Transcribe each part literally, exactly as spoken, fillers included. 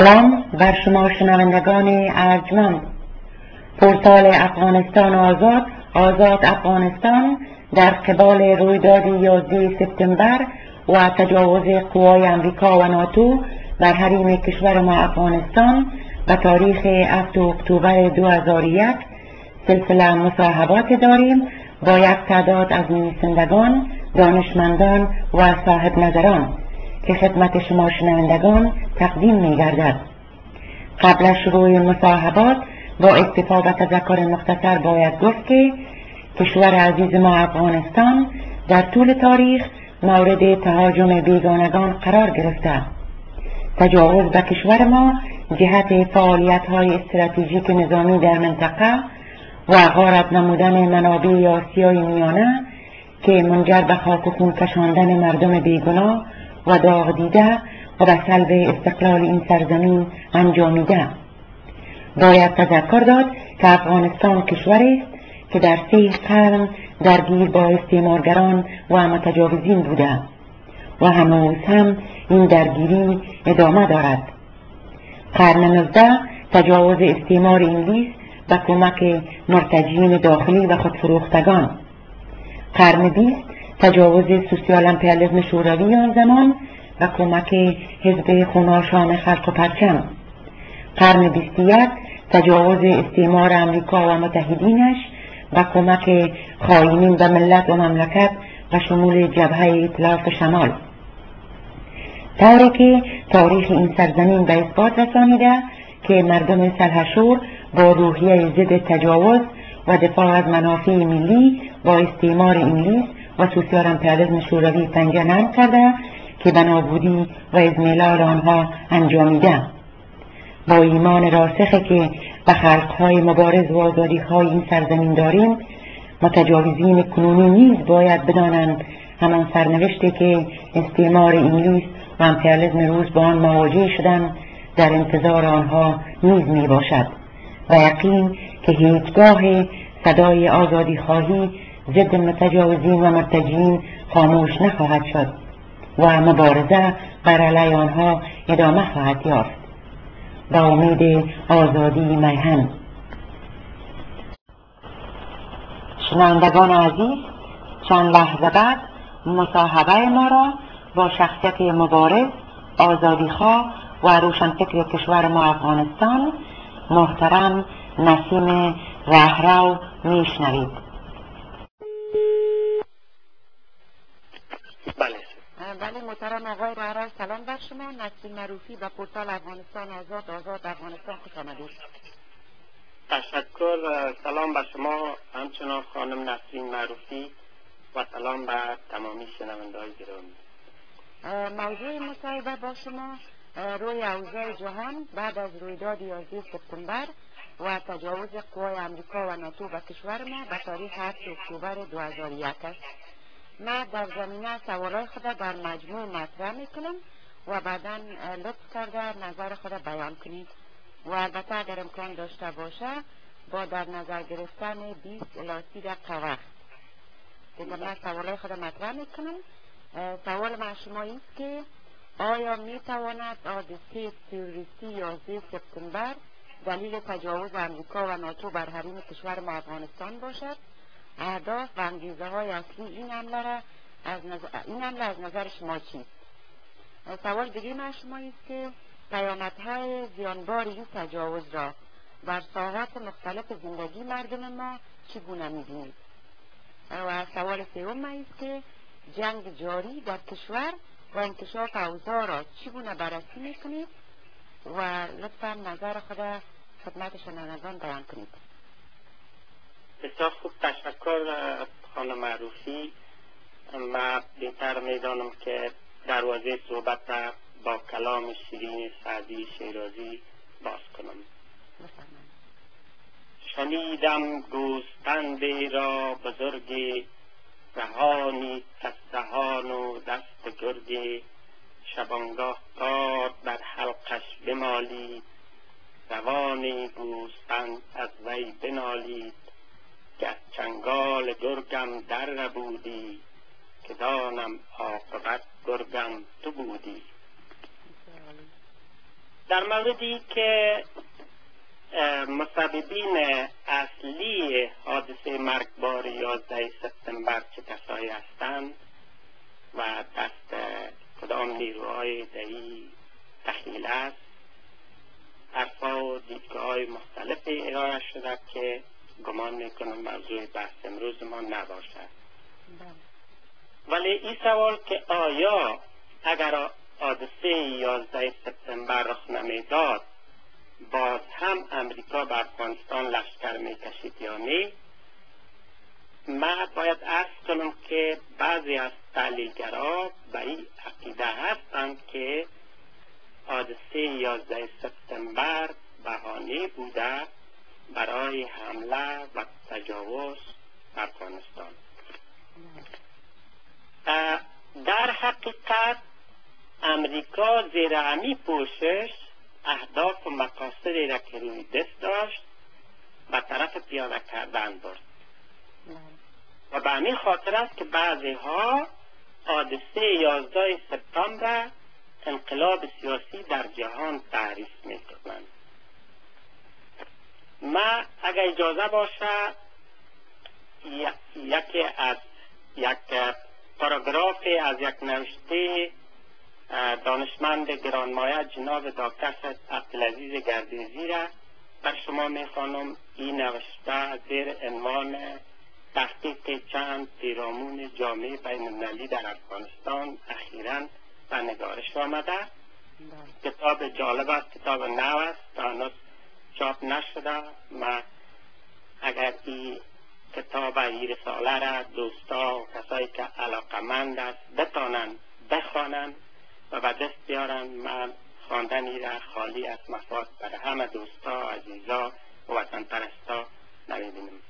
سلام بر شما شنوندگان ارجمند. پورتال افغانستان آزاد آزاد افغانستان در قبال رویداد یازده سپتامبر و تجاوز قوای امریکا و ناتو بر حریم کشور ما افغانستان به تاریخ هفتم اکتبر دو هزار و یک سلسله مصاحبات داریم با یک تعداد از نویسندگان، دانشمندان و صاحب نظران که خدمت شما شنوندگان تقدیم می گردد. قبل از شروع مصاحبات با اکتفا به تذکر مختصر باید گفت که کشور عزیز ما افغانستان در طول تاریخ مورد تهاجم بیگانگان قرار گرفته. تجاوز به کشور ما جهت فعالیت‌های استراتژیک نظامی در منطقه و غارت نمودن منابع آسیای میانه که منجر به خاک و خون کشاندن مردم بیگناه و داغ دیده و به سلب استقلال این سرزمین انجامیده. باید تذکر داد که افغانستان کشوری است که در سه قرن درگیر با استعمارگران و متجاوزین بوده و هنوز هم این درگیری ادامه دارد. قرن نوزده تجاوز استعمار انگلیس به کمک مرتجعین داخلی و خودفروختگان. قرن بیست تجاوز سوسیال امپریالیسم شوروی آن زمان و کمک حزب خوناشام خلق و پرچم. قرن بیست و یک تجاوز استعمار امریکا و متحدینش و کمک خائنین به ملت و مملکت و شمول جبهه ائتلاف شمال. طوری که تاریخ این سرزمین به اثبات رسانیده که مردم سلحشور با روحیه ضد تجاوز و دفاع از منافع ملی با استعمار انگلیس و سوسیال امپریالیسم شوروی پنجه نرم کرده که به نابودی و اذمهلال آنها انجامیده. با ایمان راسخی که به خلقهای مبارز و آزادیهای این سرزمین داریم، متجاوزین کنونی نیز باید بدانند همان سرنوشتی که استعمار انگلیس و امپریالیسم روس با آن مواجه شدند در انتظار آنها نیز می باشد و یقین که هیچگاه صدای آزادی خواهی ضد متجاوزین و مرتجعین خاموش نخواهد شد و مبارزه بر علیه آنها ادامه خواهد یافت. با امید آزادی میهن. شنوندگان عزیز، چند لحظه بعد مصاحبه ما را با شخصیت مبارز، آزادیخواه و روشنفکر کشور ما افغانستان، محترم نسیم رهرو میشنوید. بله بله محترم آقای رهرو، سلام بر شما. نسیم معروفی به پورتال افغانستان آزاد آزاد افغانستان خوش آمدید. تشکر. سلام بر شما همچنان خانم نسیم معروفی و سلام بر تمامی شنونده‌های گرامی. موضوع مصاحبه با شما روی اوضاع جهان بعد از رویداد یازده سپتامبر و تجاوز قوای امریکا و ناتو به کشور ما به تاریخ هفتم اکتبر دو هزار و یک است. من در زمینه سوالای خود در مجموع مطرح میکنم و بعدا لطف کرده نظر خود بیان کنید و البته اگر امکان داشته باشه با در نظر گرفتن بیست الی سی دقیقه وقت دیگر من سوالای خود مطرح میکنم. سوال من شما است که آیا میتواند حادثه تروریستی یازده سپتامبر دلیل تجاوز امریکا و ناتو بر حریم کشور ما افغانستان باشد؟ اهداف و انگیزه های اصلی این حمله را از نظر این حمله از نظر شما چیست؟ سوال دیگه من شما است که پیامدهای زیانبار این تجاوز را بر ساحات مختلف زندگی مردم ما چگونه می‌بینید؟ و سوال سوم من است که جنگ جاری در کشور و انکشاف اوضاع را چگونه بررسی می‌کنید و لطفاً نظر خود خدمت شنوندگان بیان کنید. بسیار خوب، تشکر خانم معروفی. من بهتر میدانم که دروازه صحبت را با کلام شیرین سعدی شیرازی باز کنم. شنیدم گوسفندی را بزرگی، دهانی کستهان و دست گرگی، شبانگاه کار بر حلقش بمالید، روان گوسفند از وی بنالید، که از چنگال گرگم در نبودی، که دانم عاقبت گرگم تو بودی. در موردی که مسببین اصلی حادثه مرگبار یازده سپتامبر چه کسایی هستند و دست کدام نیروهای دهی تخیل است، حرفا و دیدگاه‌های مختلفی ارائه شده که گمان میکنم موضوع بحث امروز ما نباشد. ولی این سوال که آیا اگر حادثه یازده سپتامبر رخ نمیداد باز هم امریکا به افغانستان لشکر میکشید یا نه، من باید عرض کنم که بعضی از تحلیلگرها به این عقیده هستند که حادثه یازده سپتامبر بهانه بوده برای حمله و تجاوز به افغانستان. در حقیقت امریکا زیر همی پوشش اهداف و مقاصدی را که روی دست داشت به طرف پیاده کردن برد و به همین خاطر است که بعضی ها حادثه یازده سپتامبر انقلاب سیاسی در جهان تعریف میکنند. ما اگر اجازه باشه یکی از یک پاراگراف از یک نوشته دانشمند گرانمایه جناب دکتر عبدالعزیز گردیزی را بر شما میخوانم. این نوشته زیر عنوان تحقیق چند پیرامون جامعه بین المللی در افغانستان اخیراً به نگارش آمده. کتاب جالب است، کتاب نو است، هنوز چاپ نشده. ما اگر این کتاب این رساله را دوستا و کسایی که علاقمند است بتانند بخوانند و به دست بیارند، من خواندنی را خالی از مفاد برای همه دوستا عزیزا و وطن پرستا نمیبینم.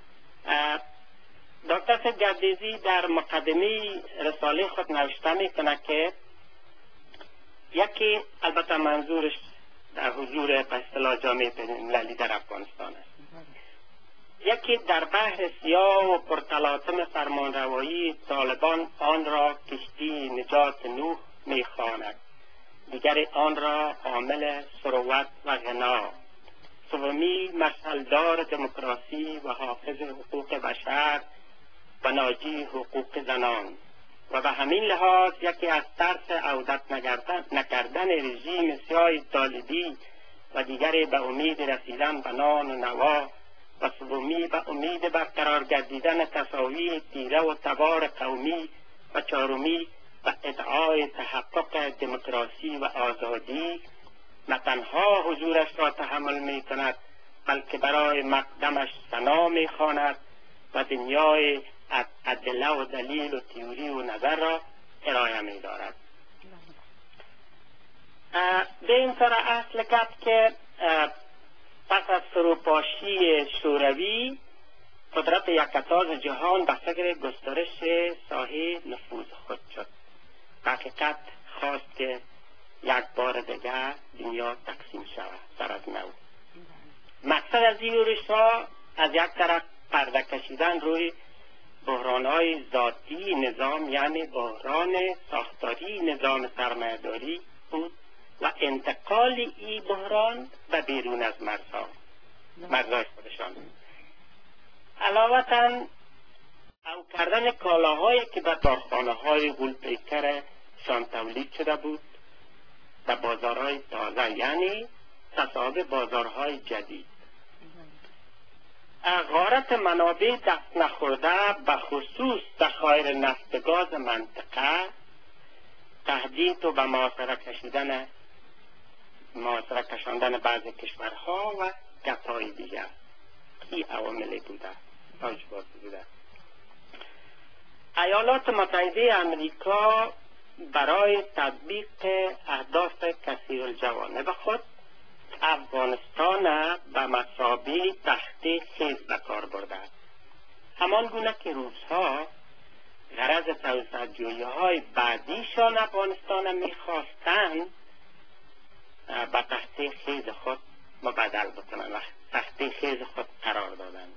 دکتر گردیزی در مقدمه رساله خود نوشته میکنه که یکی البته منظورش در حضور به اصطلاح جامعه بین‌المللی در افغانستان است. یکی در بحر سیاه و پرتلاطم فرمانروایی طالبان آن را کشتی نجات نوح میخواند، دیگر آن را عامل ثروت و غنا، سومی مشعلدار دموکراسی و حافظ حقوق بشر و ناجی حقوق زنان، و به همین لحاظ یکی از ترس عودت نکردن رژیم سیاه طالبی و دیگری به امید رسیدن به نان و نوا، و سومی به امید برقرار گردیدن تساوی تیره و تبار قومی، و چهارمی به ادعای تحقق دموکراسی و آزادی نه تنها حضورش را تحمل می کند بلکه برای مقدمش ثنا می خواند و دنیای ادله و دلیل و تئوری و نظر را ارائه می دارد. به این سر اصل کرد که پس از فروپاشی شوروی قدرت یکتاز جهان به فکر گسترش ساحه نفوذ خود شد. حقیقت خواست که یک بار دیگر دنیا تقسیم شود سر از نو. مقصد از این یورش ها از یک طرف پرده کشیدن روی بحران‌های ذاتی نظام، یعنی بحران ساختاری نظام سرمایه‌داری بود و انتقال این بحران به بیرون از مرزها مرزهای خودشان. علاوه‌تاً او کردن کالاهایی که به کارخانه‌های غول‌پیکرشان تولید شده بود به بازارهای تازه، یعنی تصاحب بازارهای جدید. غارت منابع دست نخورده به خصوص ذخایر نفت گاز منطقه، تهدید و به محاصره کشیدن محاصره کشاندن بعضی کشورها و گپ‌های دیگر، این عواملی بوده موجبات بوده. ایالات متحده امریکا برای تطبیق اهداف کثیرالجوانب خود افغانستان به مثابه تخته خیز به کار برده، همان گونه که روس‌ها غرض توسعه‌جویی‌های بعدیشان افغانستان می‌خواستند به تخته خیز خود مبدل بکنند و تخته خیز خود قرار دادند.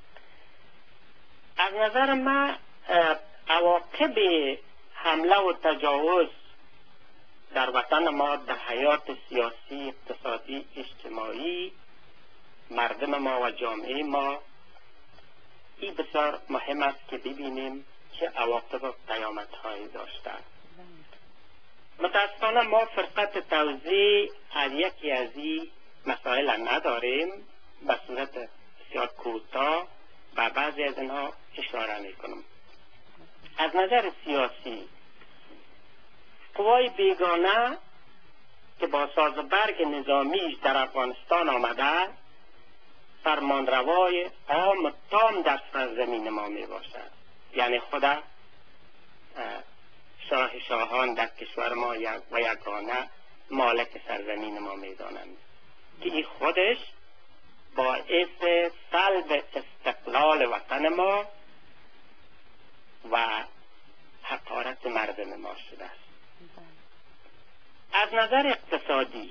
از نظر من عواقب حمله و تجاوز در وطن ما در حیات سیاسی، اقتصادی، اجتماعی مردم ما و جامعه ما این بسیار مهم است که ببینیم چه عواقب و پیامدهایی داشته. متاسفانه ما فرصت توضیح از یکی از این مسائل نداریم. به صورت بسیار کوتاه و بعضی از اینها اشاره میکنم. از نظر سیاسی قوای بیگانه که با ساز برگ نظامیش در افغانستان آمده فرمانروای عام تام در سرزمین ما می باشد. یعنی خود شاه شاهان در کشور ما و یگانه مالک سرزمین ما می دانند که این خودش باعث سلب استقلال وطن ما و حقارت مردم ما شده است. از نظر اقتصادی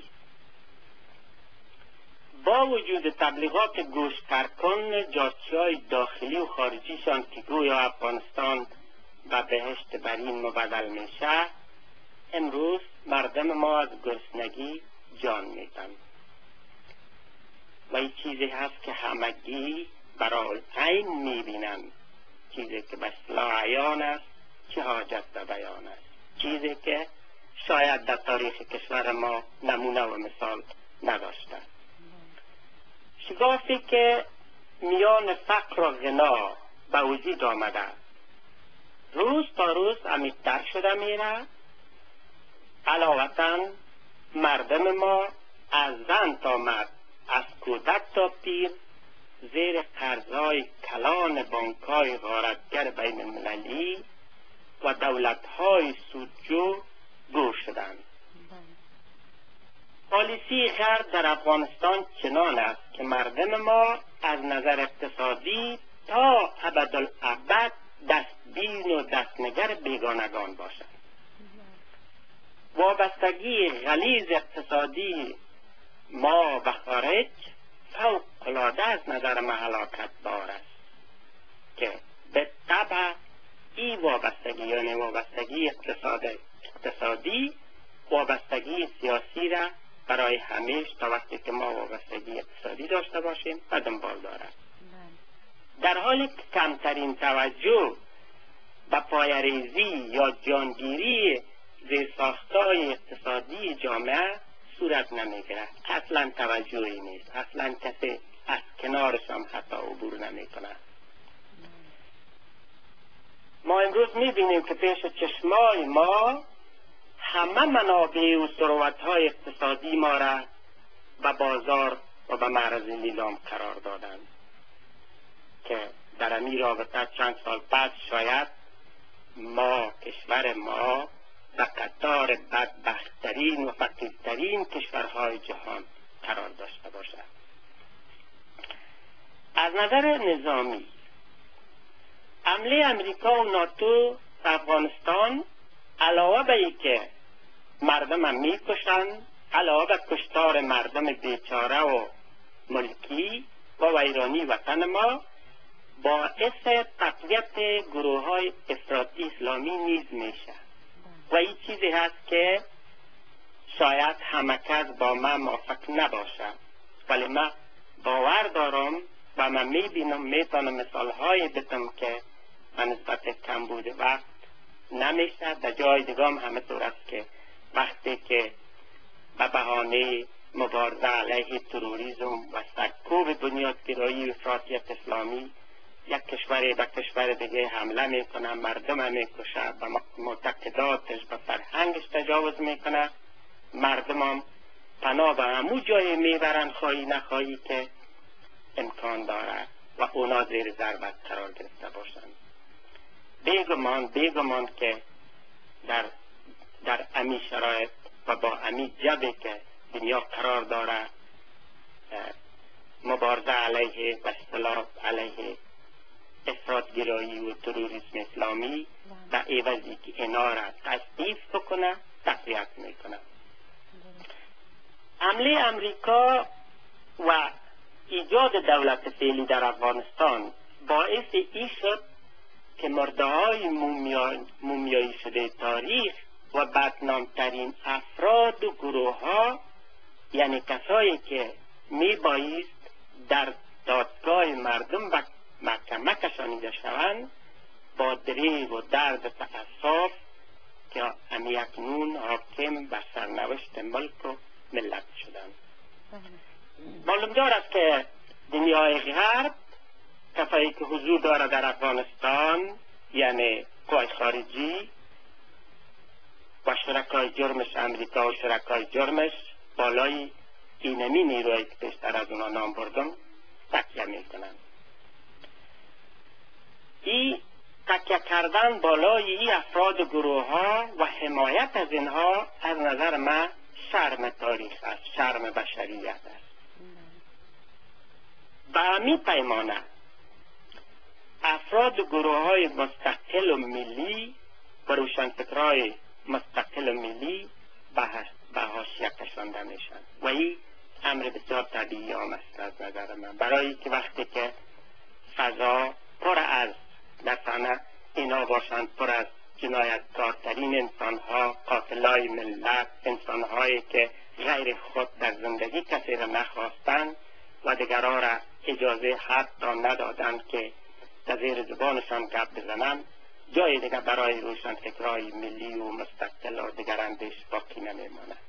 با وجود تبلیغات گوشترکن جاسوس‌های داخلی و خارجیشان که گویا افغانستان و بهشت برین مبدل میشه، امروز مردم ما از گرسنگی جان میدن و این چیزی هست که همگی برای عین میبینن، چیزی که به اصطلاح عیان است، چه حاجت به بیان است، چیزی که شاید در تاریخ کشور ما نمونه و مثال نداشته. شگافی که میان فقر و غنا به وجود آمده روز تا روز عمیق‌تر شده میره. علاوةً مردم ما از زن تا مرد، از کودک تا پیر زیر قرضهای کلان بانک‌های غارتگر بین المللی و دولت‌های سودجو گور شدند. پالیسی غرب در افغانستان چنان است که مردم ما از نظر اقتصادی تا ابدالابد دستبین و دستنگر بیگانگان باشند. وابستگی غلیظ اقتصادی ما به خارج فوق‌العاده از نظر ما هلاکت بار است که به طبع این وابستگی یعنی وابستگی اقتصاد اقتصادی وابستگی سیاسی را برای همیشه تا وقتی که ما وابستگی اقتصادی داشته باشیم و دنبال دارد. در حالی که کمترین توجه به پایه‌ریزی یا جانگیری زیرساخت‌های اقتصادی جامعه صورت نمیگیرد، اصلا توجهی نیست، اصلا کسی از کنارش هم حتی عبور نمیکنه. ما امروز میبینیم که پیش چشمای ما همه منابع و ثروت‌های اقتصادی ما را به بازار و به معرض لیلام قرار دادند که در این رابطه چند سال بعد شاید ما کشور ما به قطار بدبخت‌ترین و فقیرترین کشورهای جهان قرار داشته باشد. از نظر نظامی حمله امریکا و ناتو به افغانستان علاوه به ای که مردم هم میکشند، علاوه به کشتار مردم بیچاره و ملکی و ویرانی وطن ما، باعث تقویت گروه های افراطی اسلامی نیز میشه و این چیزی هست که شاید همه کس با من موافق نباشه، ولی من باور دارم و من میبینم میتونم مثال های بدم که من نسبت کم بوده وقت نمیشه. در جای دیگم همه طور است که وقتی که به بهانه مبارزه علیه تروریسم و سرکوب بنیادگرایی و افراطیت اسلامی یک کشوری به کشور دیگه حمله میکنه، مردم میکشه، به معتقداتش به فرهنگش تجاوز میکنه، مردم هم پناه به همون جای میبرن خواهی نخواهی که امکان داره و اونا زیر ضربت قرار گرفته باشند. بیگمان بیگمان که در در امی شرایط و با امی جبه که دنیا قرار داره مبارزه علیه به اصطلاح علیه افراطگرایی و تروریسم اسلامی به عوضی که اینا را تضعیف بکنه تقویت میکنه. حمله امریکا و ایجاد دولت فعلی در افغانستان باعث این شد که مرده های مومیایی شده تاریخ و بدنامترین افراد و گروه ها، یعنی کسایی که می بایست در دادگاه مردم به محکمه کشانیده شوند، با دریغ و درد و تأسف که همی اکنون حاکم بر سرنوشت ملک و ملت شدند. معلوم دار است که دنیای غرب کسایی که حضور دارد در افغانستان، یعنی قوای خارجی و شرکای جرمش، امریکا و شرکای جرمش، بالای اینمی نیرویی که پیشتر از اونا نام بردم تکیه میکنند. این تکیه کردن بالای این افراد و گروه ها و حمایت از اینها از نظر من شرم تاریخ است، شرم بشریت است. به همین پیمانه افراد و گروه های مستقل و ملی و روشنفکرهای مستقل و ملی به حاشیه کشانده میشن و این امر بسیار طبیعی هم است از نظر من، برای که وقتی که فضا پر از مثلا اینا باشند، پر از جنایتکارترین انسانها، قاتلای ملت، انسانهایی که غیر خود در زندگی کسی را نخواستند و دیگران را اجازه حتی ندادند که در زیر زبانشان گپ بزنند، جای دیگر برای روشنفکرهای ملی و مستقل و دیگر اندیش باقی نمیماند.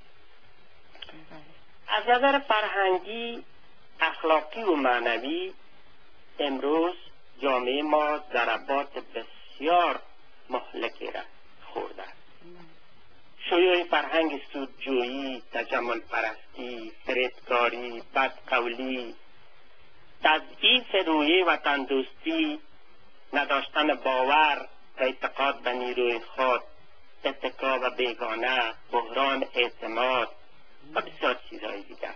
از نظر فرهنگی، اخلاقی و معنوی امروز جامعه ما ضربات بسیار مهلکی را خورده. شیوع فرهنگ سودجویی، تجمل پرستی، فریبکاری، بدقولی، تضعیف روحیه وطن دوستی، نداشتن باور و اعتقاد به نیروی خود، اتکا به بیگانه، بحران اعتماد و بسیار چیزهای دیگر.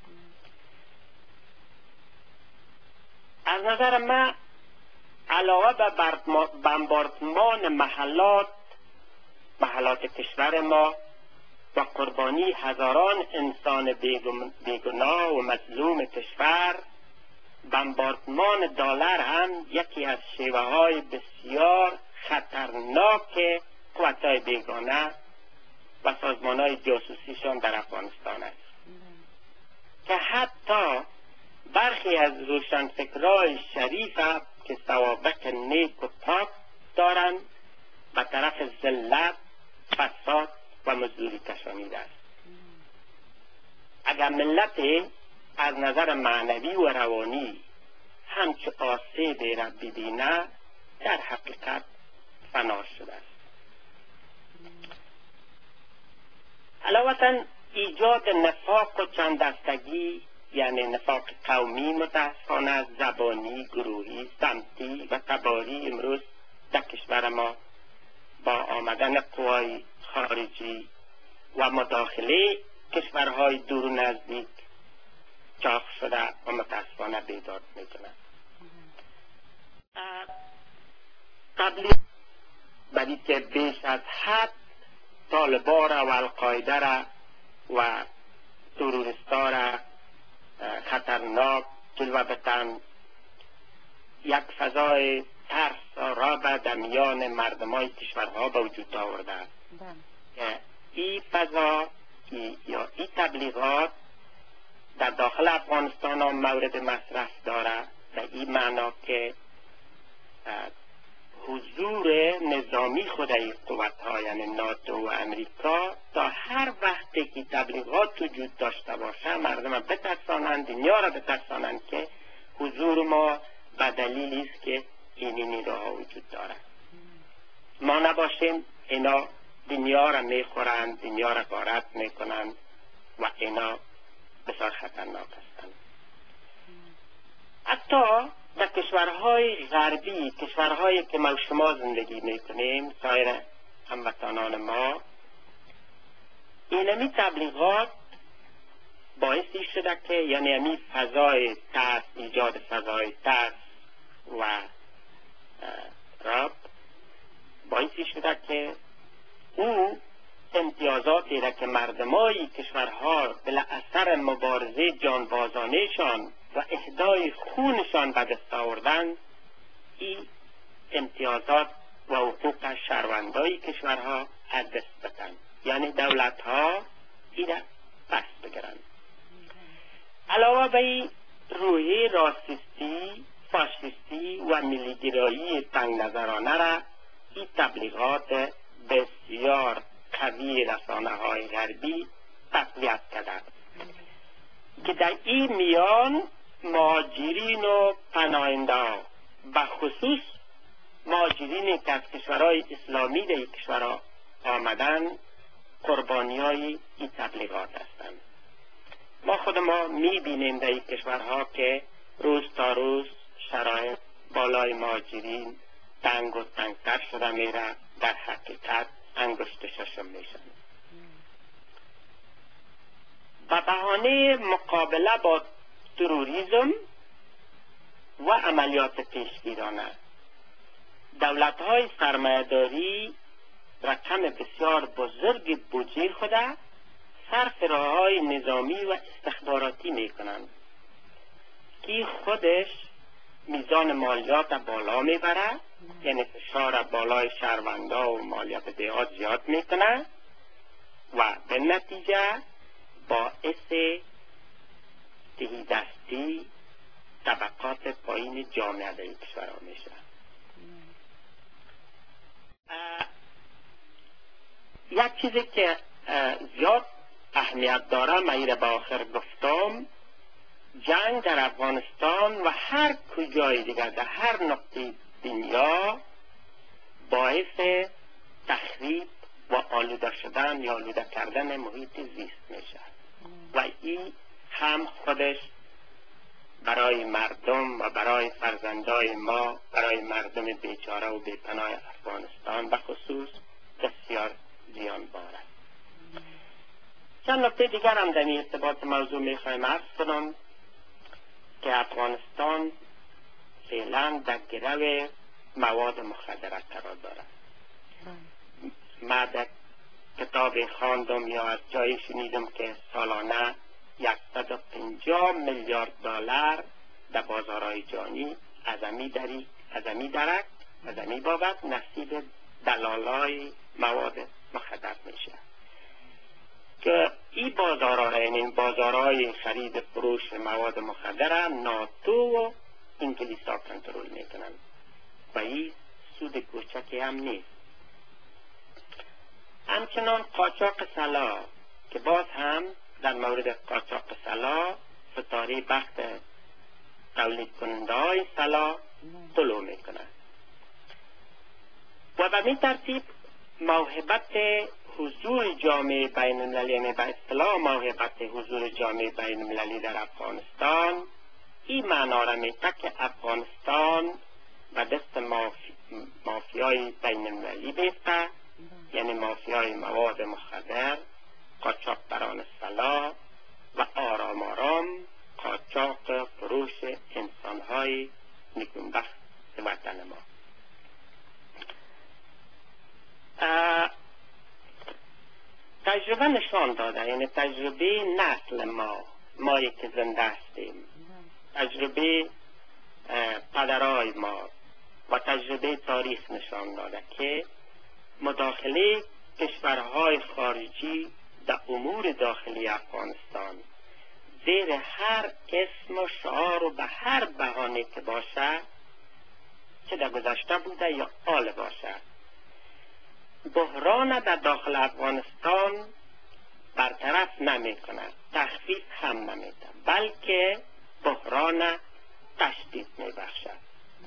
از نظر من علاوه به بمباردمان محلات محلات کشور ما و قربانی هزاران انسان بیگناه و مظلوم کشور، بمباردمان دلار هم یکی از شیوه های بسیار خطرناک قوت‌های بیگانه و سازمان های جاسوسیشان در افغانستان است که حتی برخی از روشنفکرهای شریف که سوابق نیک و پاک دارند به طرف ذلت، فساد و مزدوری کشانیده است. اگر ملت از نظر معنوی و روانی همچو آسیبی را ببینه، در حقیقت فنا شده است. علاوه ایجاد نفاق و چند دستگی، یعنی نفاق قومی، متاسفانه زبانی، گروهی، سمتی و تباری امروز در کشور ما با آمدن قوای خارجی و مداخله کشورهای دور و نزدیک چاق شده و متاسفانه بیداد میکنند. تبلیغ بدی که بیش از حد طالبا را و القاعده را و تروریستا را خطرناک جلوه بدن، یک فضای ترس را به در میان مردمای کشورها به وجود آورده است که این فضا ای یا این تبلیغات در داخل افغانستان هم مورد مصرف داره، به این معنا که حضور نظامی خود این قوت ها، یعنی ناتو و امریکا، تا هر وقتی که تبلیغات وجود داشته باشه مردم بترسانند، دنیا را بترسانند که حضور ما به دلیلی است که اینی نیروها وجود داره. ما نباشیم اینا دنیا را میخورند، دنیا را غارت میکنند و اینا بسیار خطرناک هستند. حتی در کشورهای غربی، کشورهایی که ما شما زندگی میکنیم، سایر هموطنان ما، اینمی تبلیغات باعثی شده که یعنی امی فضای ترس، ایجاد فضای ترس و راب باعثی شده که او امتیازاتی را که مردمای کشورها بلا اثر مبارزه جانبازانهشان و اهدای خونشان به دست آوردند، این امتیازات و حقوق شهروندای کشورها از دست بدن، یعنی دولت ها ایره پس بگیرن. علاوه بر روحیه راسیستی، فاشیستی و ملیگرایی تنگ نظرانه را این تبلیغات بسیار قوی رسانه های غربی تقویت کرده که در این میان مهاجرین و پناهنده به خصوص مهاجرین که از کشورهای اسلامی در این کشورها آمدن قربانی های این تبلیغات هستند. ما خود ما میبینیم در این کشورها که روز تا روز شرایط بالای مهاجرین تنگ و تنگتر شده میره، در حقیقت انگشت ششم میشن. به بهانه مقابله با تروریسم و عملیات پیشگیرانه دولت های سرمایه‌داری رقم بسیار بزرگ بودجه خود صرف راه‌های نظامی و استخباراتی میکنند که خودش میزان مالیات بالا میبره، یعنی فشار بالای شهروندا و مالیات دیهات زیاد میکنه و به نتیجه باعث تهیدستی طبقات پایین جامعه در این کشورها میشه. یک چیزی که زیاد اهمیت داره من ایره به آخر گفتم، جنگ در افغانستان و هر کجای دیگر در هر نقطه دنیا باعث تخریب و آلوده شدن یا آلوده کردن محیط زیست میشه و این هم خودش برای مردم و برای فرزندای ما، برای مردم بیچاره و بیپناه افغانستان به خصوص بسیار زیان باره. چند نکته دیگر هم در این ارتباط موضوع میخوایم عرض کنم که افغانستان فعلا در گرو مواد مخدره قرار دارد. من در کتاب خواندم یا از جایی شنیدم که سالانه صد و پنجاه میلیارد دلار در بازارهای جهانی از امی دری از امی درک از امی بابت نصیب دلالای مواد مخدر میشه که این بازارها، یعنی بازارهای خرید فروش مواد مخدر ناتو و انگلیس ها کنترل میکنن و این سود کوچکی هم نیست. همچنان قاچاق سلاح که باز هم در مورد قاچاق سلاح ستاره بخت تولید کننده های سلاح طلوع میکنه و به این ترتیب موهبت حضور جامعه بین المللی، یعنی به اصطلاح موهبت حضور جامعه بین المللی در افغانستان این معنا را میده که افغانستان به دست مافی... مافیای بین المللی بیفته، یعنی مافیای مواد مخدر، قاچاقبران سلاح و آرام آرام قاچاق فروش انسانهای نگونبخت وطن ما. تجربه نشان داده، یعنی تجربه نسل ما مایی که زنده هستیم، تجربه پدرای ما و تجربه تاریخ نشان داده که مداخله کشورهای خارجی در امور داخلی افغانستان زیر هر اسم و شعار و به هر بهانه که باشه، چه در گذشته بوده یا حال باشه، بحران در داخل افغانستان برطرف نمی کند، تخفیف هم نمی ده، بلکه بحران تشدید می بخشد.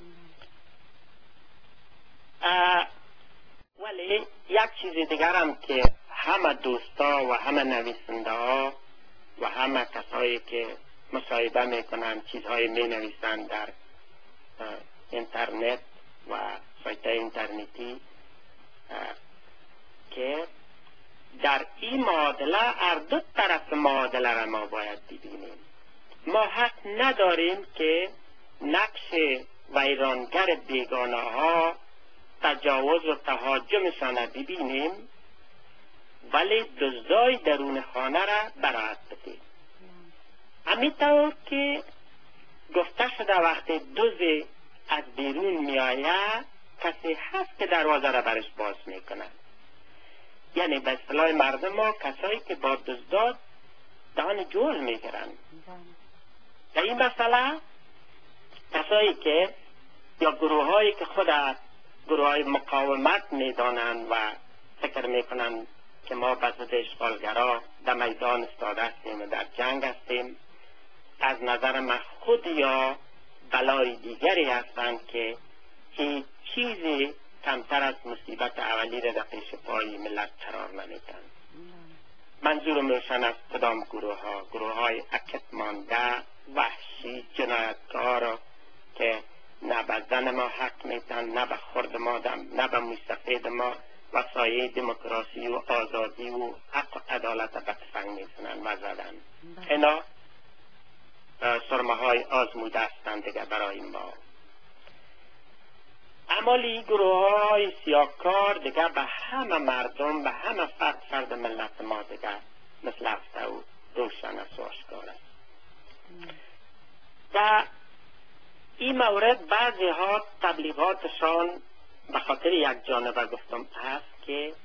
ولی یک چیز دیگر هم که همه دوستا و همه نویسنده ها و همه کسایی که مصاحبه میکنن چیزهای می نویسن در اینترنت و سایت اینترنتی که در این معادله هر دو طرف معادله را ما باید ببینیم. ما حق نداریم که نقش ویرانگر بیگانه ها تجاوز و تهاجمشان را ببینیم ولی دزدای درون خانه را براعت بدیم. همینطور که گفته شده وقتی دزد از بیرون می آید کسی هست که دروازه را برش باز می کند. یعنی به اصطلاح مردم ما کسایی که با دزداد دهان جول میگیرن. در این مسئله کسایی که یا گروه هایی که خود گروه های مقاومت میدانند و فکر میکنند که ما به ضد اشغالگرا در میدان استاده هستیم و در جنگ هستیم، از نظر من خود یا بلای دیگری هستند که هیچ چیزی کمتر از مصیبت اولی را در پیش پای ملت قرار نمیدن. منظورم روشن از کدام گروه ها؟ گروه های اکت مانده، وحشی، جنایتکار که نه به زن ما حق میتن، نه به خرد ما دم، نه به موسفید ما و سایه دموکراسی و آزادی و حق و عدالت به تفنگ میزنن و زدن. اینا سرمه های آزموده هستند دیگه برای ما. عملی گروه های سیاهکار دیگه به همه مردم، به همه فرد فرد ملت ما دیگه مثل هفته و روشن است و آشکار است. در این مورد بعضی ها تبلیغاتشان به خاطر یک جانبه گفتم هست که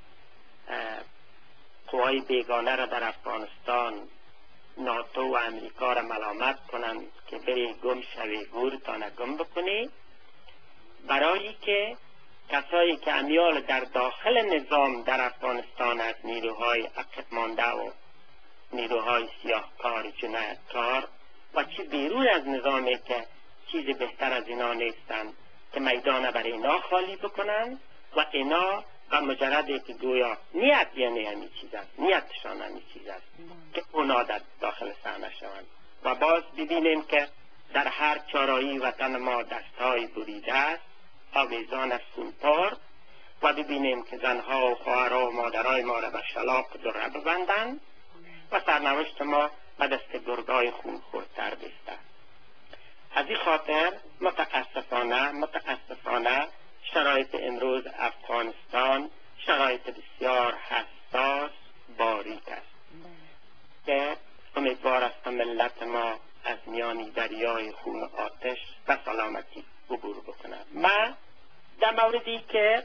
قوای بیگانه را در افغانستان، ناتو و امریکا را ملامت کنند که بری گم شوی گورتان گم بکنی، برای که کسایی که امیال در داخل نظام در افغانستان از نیروهای عقب مانده و نیروهای سیاهکار جنایتکار و چی بیرون از نظامی که چیز بهتر از اینا نیستند که میدان برای اینا خالی بکنند و اینا و مجرد که گویا نیت یعنی همین چیز است، نیتشان همین چیز است که اونا در داخل صحنه شوند. و باز ببینیم که در هر چارایی وطن ما دستهای بریده است، آویزان از خونپار، و ببینیم که زنها و خواهرها و مادرای ما را به شلاق دره ببندند و سرنوشت ما به دست گرگای خونخوردتر بیسته. از این خاطر متاسفانه متاسفانه شرایط امروز افغانستان شرایط بسیار حساس باریک است که امیدوار است ملت ما از میانی دریای خون و آتش به سلامتی عبور بکنه. من در موردی که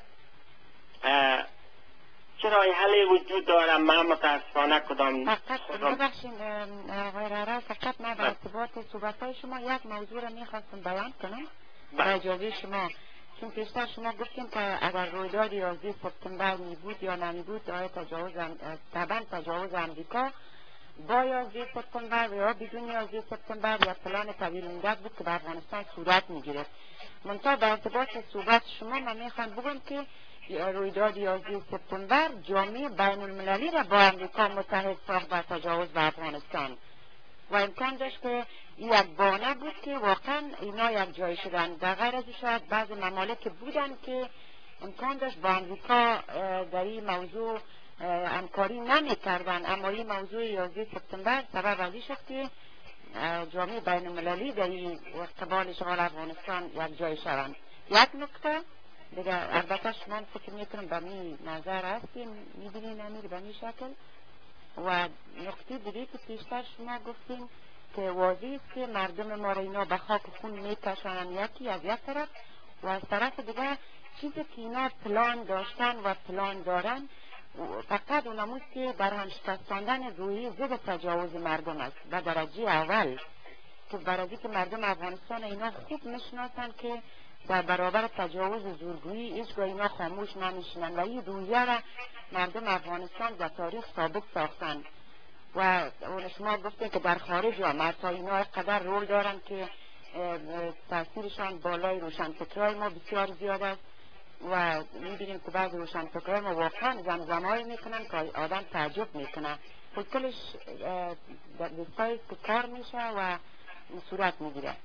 چرای حلی وجود دارم، من متاسفانه کدام فقط ببخشید آقای رهبر، فقط من به ارتباط صحبت‌های شما یک موضوع را میخواستم بیان کنم با اجازه شما. چون پیشتر شما گفتیم که اگر رویداد یازده سپتامبر می بود یا نمی بود داره تجاوز طبعا تجاوز امریکا با یازده سپتامبر و یا بدون یازده سپتامبر یا پلان طویل مدت بود که به افغانستان صورت میگیرد. منتها به ارتباط صحبت شما من میخوام بگم که رویداد یازده سپتامبر جامعه بین المللی را با امریکا متحد ساخت بر تجاوز به افغانستان و امکان داشت که این یک بانه بود که واقعا اینا یک جای شدن. در غیر از شاید بعض ممالک بودن که امکان داشت با امریکا در این موضوع همکاری نمی کردن، اما این موضوع یازده سپتامبر سبب ازی شد که جامعه بین المللی در این قبال اشغال افغانستان یک جای شوند. یک نکته دیگه، البته شما فکر میکنم به می نظر هستیم میبینین امیر به می شکل. و نکته دیگه که پیشتر شما گفتین که واضح است که مردم ما را اینا به خاک خون میکشانن، یکی از یک طرف، و از طرف دیگه چیزی که اینا پلان داشتن و پلان دارن فقط اونموز که برای شکستاندن روی ضد تجاوز مردم است و درجه اول، که برای که مردم افغانستان اینا خوب میشناسن که در برابر تجاوز زورگویی هیچگاه اینا خاموش نمیشنن و این رویه را مردم افغانستان در تاریخ ثابت ساختن. و شما گفتین که در خارج هم حتی اینا قدر رول دارن که تاثیرشان بالای روشنفکرای ما بسیار زیاد است و میبینیم که بعض روشنفکرای ما واقعا زمزمایی میکنن که آدم تعجب میکنه. خود کلش دستایی که کار میشه و صورت میگیره.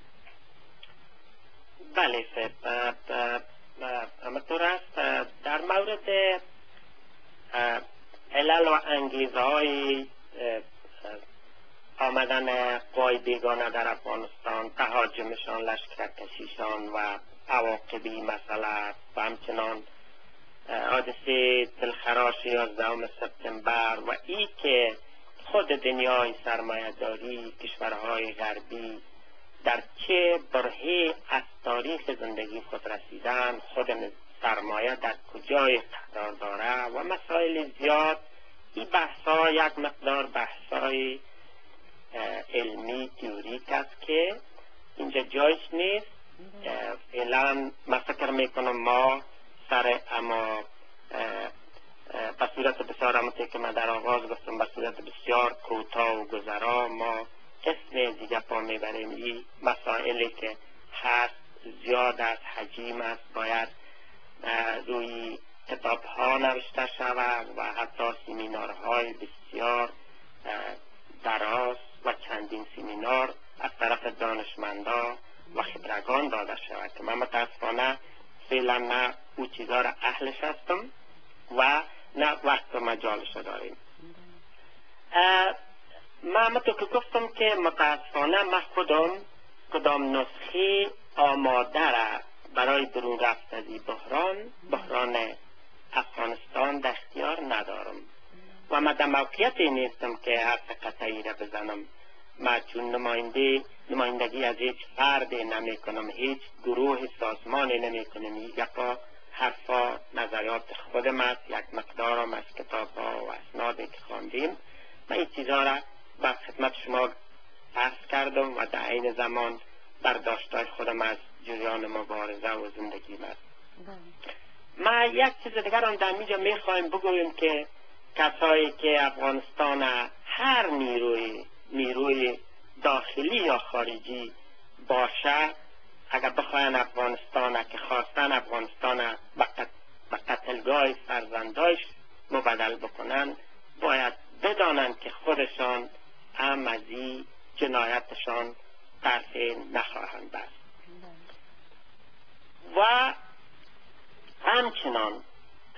بله سید، همطور است. در مورد علل و انگیزه های آمدن قوای بیگانه در افغانستان، تهاجمشان، لشکرکشیشان و عواقبی مسئله و همچنان حادثه دلخراش یازدهم سپتامبر و ای که خود دنیای سرمایه‌داری، کشورهای غربی در چه برهه از تاریخ زندگی خود رسیدن، خود سرمایه در کجای قرار داره و مسائل زیاد. این بحثا یک مقدار بحثای علمی تئوریک است که اینجا جایش نیست. فعلا من فکر میکنم ما سر اما به صورت بسیار همونطور که من در آغاز گفتم به صورت بسیار کوتاه و گذرا ما اسم دیگه پا میبریم. این مسائلی که هست زیاد است، حجیم است، باید روی کتاب ها نوشته شود و حتی سمینارهای بسیار دراز و چندین سمینار از طرف دانشمندان و خبرگان داده شود که من متاسفانه فعلا نه او چیزا را اهلش هستم و نه وقت و مجالش داریم. من همونطور که گفتم که متاسفانه من خودم کدام نسخه آماده را برای برون رفت از این بحران بحران افغانستان در اختیار ندارم و من در موقعیتی نیستم که حرف قطعی را بزنم. من چون نماینده نمایندگی از هیچ فرد نمی کنم، هیچ گروه سازمانی نمی کنم. یکا حرفا نظریات خودم است، یک مقدارم از کتاب ها و اسنادی که خواندیم. من این چیزها را به خدمت شما عرض کردم و در عین زمان برداشتای خودم از جریان مبارزه و زندگی است. ما یک چیز دیگر هم در اینجا میخوایم بگویم که کسایی که افغانستان هر نیروی نیروی داخلی یا خارجی باشه، اگر بخواین افغانستان که خواستن افغانستان به قتلگاه فرزندایش مبدل بکنن، باید بدانن که خودشان هم از این جنایتشان طرف نخواهند بست. و همچنان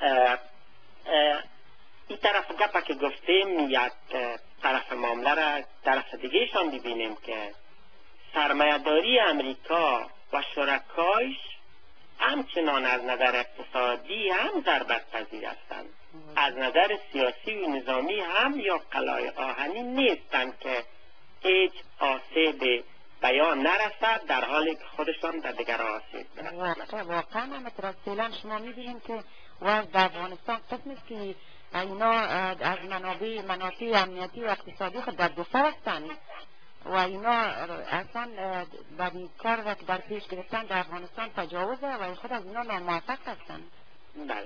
این طرف گپا که گفتیم، یک طرف معامله را طرف دیگه شان ببینیم که سرمایه‌داری امریکا و شرکایش همچنان از نظر اقتصادی هم ضربت پذیر هستند، از نظر سیاسی و نظامی هم یا قلعه آهنی نیستند که هیچ آسیب بیان نرسد، در حالی که خودشان در دیگر آسیب برسند. واقعا هم فعلا شما می‌بینیم که در افغانستان قسم است که اینا از منابع منافع امنیتی و اقتصادی خود در دفاع هستند و اینا اصلا در این کار را که در پیش گرفتن در افغانستان تجاوزه و خود از اینا ناموفق هستند. بله،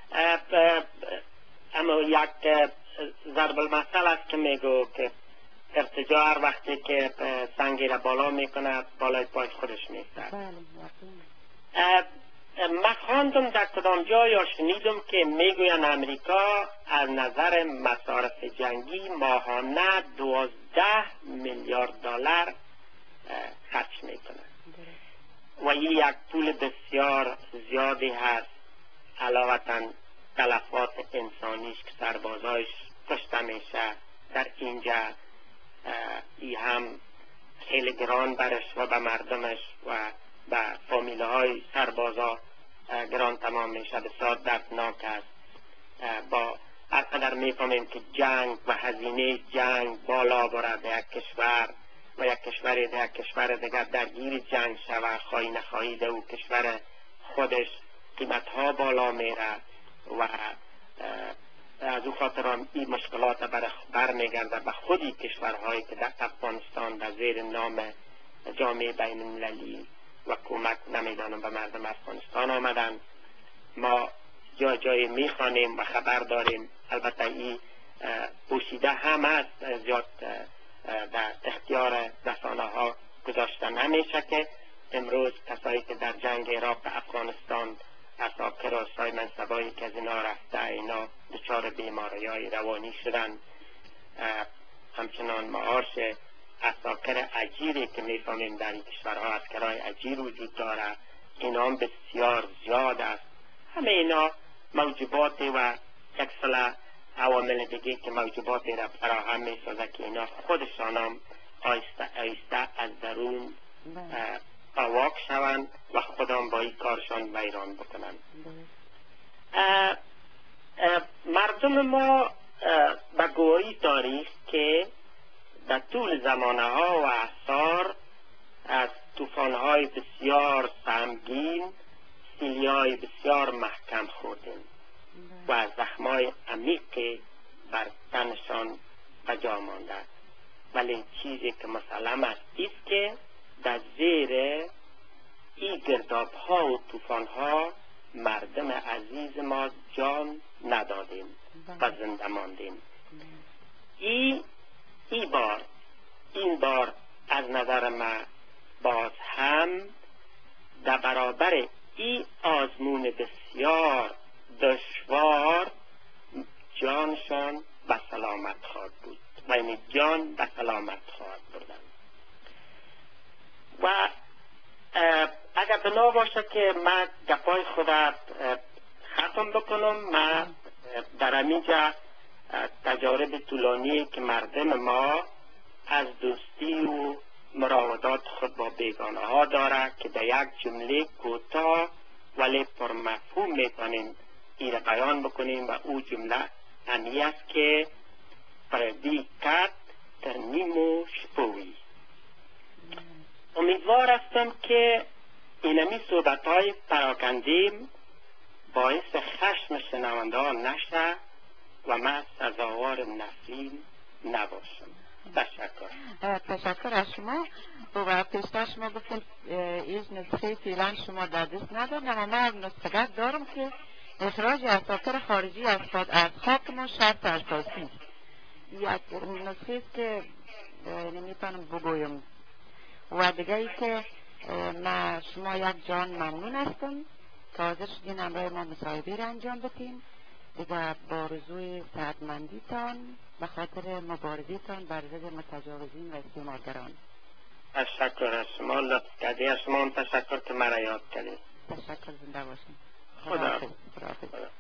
اما یک ضرب المثل است که میگو که ارتجاع هر وقتی که سنگی را بالا میکنه بالای پای خودش میفتد. من خواندم در کدام جا یا شنیدم که میگوین امریکا از نظر مصارف جنگی ماهانه دوازده میلیارد دلار خرج میکنه و این یک پول بسیار زیادی هست، علاوه تلفات انسانیش که سربازایش کشته میشه در اینجا، ای هم خیلی گران برش و به مردمش و به فامیله های سربازا گران تمام میشه، بسیار دردناک است. با هر قدر میفهمیم که جنگ و هزینه جنگ بالا برد یک کشور و یک کشور دیگر یک کشور دیگر درگیر جنگ شود، خواهی نخواهی ده و کشور خودش قیمت ها بالا میره و از او خاطر هم این مشکلات برمیگرده به خودی کشورهایی که در افغانستان در زیر نام جامعه بین المللی و کمک نمیدانم به مردم افغانستان آمدن. ما جای جای میخوانیم و خبر داریم، البته این پوشیده هم است، زیاد در اختیار رسانه ها گذاشته نمیشه که امروز کسایی که در جنگ عراق و افغانستان اساکر و سای منصبایی که از اینا رفته، اینا دچار بیماری های روانی شدن. همچنان معاش اساکر اجیری که میفهمیم در این کشورها اسکرهای اجیر وجود داره، اینا هم بسیار زیاد است. همه اینا موجباتی و یک سله عوامل دیگه که موجباتی را فراهم میسازه که اینا خودشان هم آیسته آیسته از درون آواک شوند و خودم با این کارشان ویران بکنند. مردم ما به گواهی تاریخ که در طول زمانه ها و اعصار از طوفان های بسیار سهمگین، سیلیای بسیار محکم خوردیم و زخمای عمیقی بر تنشان به جا مانده. ولی چیزی که مسلم است است که در زیر این گرداب ها و طوفان ها مردم عزیز ما جان ندادیم و زنده ماندیم. ای ای بار این بار از نظر من باز هم در برابر این آزمون بسیار دشوار جانشان به سلامت خواهد بود و این جان به سلامت خواهد بردن. و اگر بنا باشه که من گپای خود ختم بکنم، من در همینجا تجارب طولانی که مردم ما از دوستی و مراودات خود با بیگانه ها داره که در یک جمله کوتاه ولی پر مفهوم میتونیم این بیان بکنیم و او جمله همی است که پردی کت در نیمو شپوی. امیدوار هستم که اینمی صحبت های پراکندیم باعث خشم شنونده ها نشه و من سزاوار نفرین نباشم. تشکر. تشکر از شما. و پیشتر شما گفتیم این نسخه فعلا شما در دست ندارم، اما من از نسخه دارم که اخراج اساطیر خارجی از خاک ما شرط اساسی است. یک نسخه است که نمیتونم بگویم. و دیگه ای که من شما یک جان ممنون هستم که حاضر شدین همراه ما مصاحبه را انجام بدیم. دیگه با رضوی صحتمندیتان به خاطر مبارزیتان بر ضد متجاوزین و استعمارگران. تشکر از شما، لطف کردی. از شما هم تشکر که مرا یاد کردید. تشکر، زنده باشین. خدا حافظ. خدا حافظ.